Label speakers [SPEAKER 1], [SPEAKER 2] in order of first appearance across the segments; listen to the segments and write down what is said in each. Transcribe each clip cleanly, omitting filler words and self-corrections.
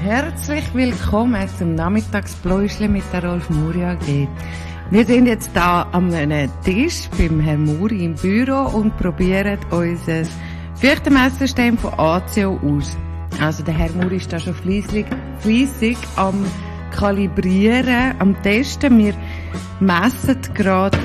[SPEAKER 1] Herzlich willkommen zum Nachmittagsbläuschle mit der Rolf Muri AG. Wir sind jetzt da am Tisch beim Herrn Muri im Büro und probieren unser Feuchtemessersystem von ACO aus. Also der Herr Muri ist da schon fleissig am Kalibrieren, am Testen. Wir messen gerade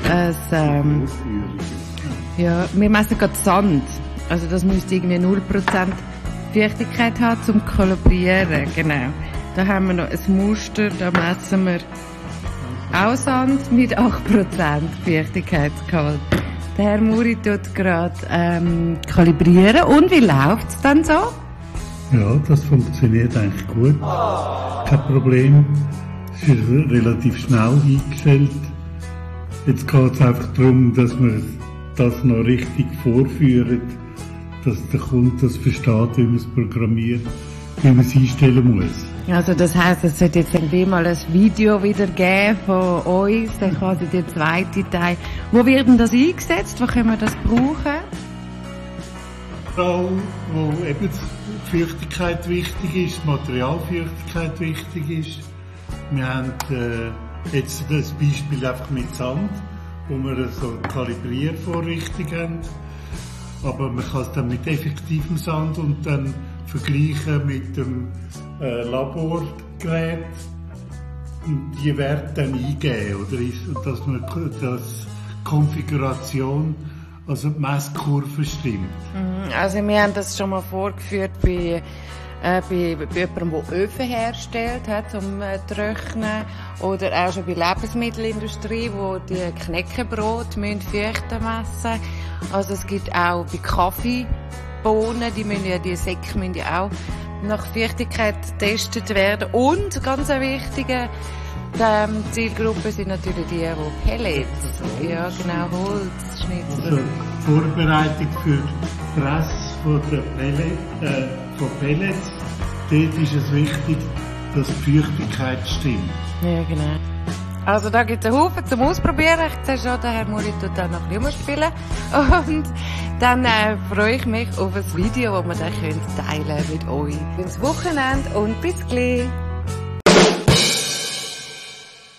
[SPEAKER 1] wir messen gerade Sand. Also das müsste irgendwie 0% Feuchtigkeit haben zum Kalibrieren, genau. Da haben wir noch ein Muster, da messen wir auch Sand mit 8% Feuchtigkeitsgehalt. Der Herr Muri tut gerade kalibrieren. Und wie läuft's dann so?
[SPEAKER 2] Ja, das funktioniert eigentlich gut. Kein Problem. Es ist relativ schnell eingestellt. Jetzt geht es einfach darum, dass wir das noch richtig vorführen, dass der Kunde das versteht, wie man es programmiert, wie man es einstellen muss.
[SPEAKER 1] Also das heisst, es wird jetzt irgendwie mal ein Video wieder geben von uns, dann quasi der zweite Teil. Wo wird denn das eingesetzt? Wo können wir das brauchen?
[SPEAKER 2] Überall, wo eben die Feuchtigkeit wichtig ist, die Materialfeuchtigkeit wichtig ist. Wir haben jetzt das Beispiel einfach mit Sand, wo wir so Kalibriervorrichtung haben. Aber man kann es dann mit effektivem Sand und dann vergleichen mit dem Laborgerät und die Werte dann eingeben, oder? Dass man das Konfiguration, also die Messkurve stimmt.
[SPEAKER 1] Also wir haben das schon mal vorgeführt bei jemandem, der Öfen herstellt, zum Trocknen, oder auch schon bei Lebensmittelindustrie, wo die Knäckebrot feuchten messen. Also es gibt auch bei Kaffeebohnen, die Säcke müssen ja auch nach Feuchtigkeit getestet werden. Und ganz eine wichtige Zielgruppe sind natürlich die Pellets, ja genau, Holzschnitzel.
[SPEAKER 2] Also Vorbereitung für die Presse von Pellets, dort ist es wichtig, dass die Feuchtigkeit stimmt.
[SPEAKER 1] Ja, genau. Also da gibt es einen Haufen zum Ausprobieren. Ich sehe schon, der Herr Muri tut dann noch ein bisschen spielen. Und dann freue ich mich auf ein Video, das wir dann teilen mit euch. Bis Wochenende und bis gleich.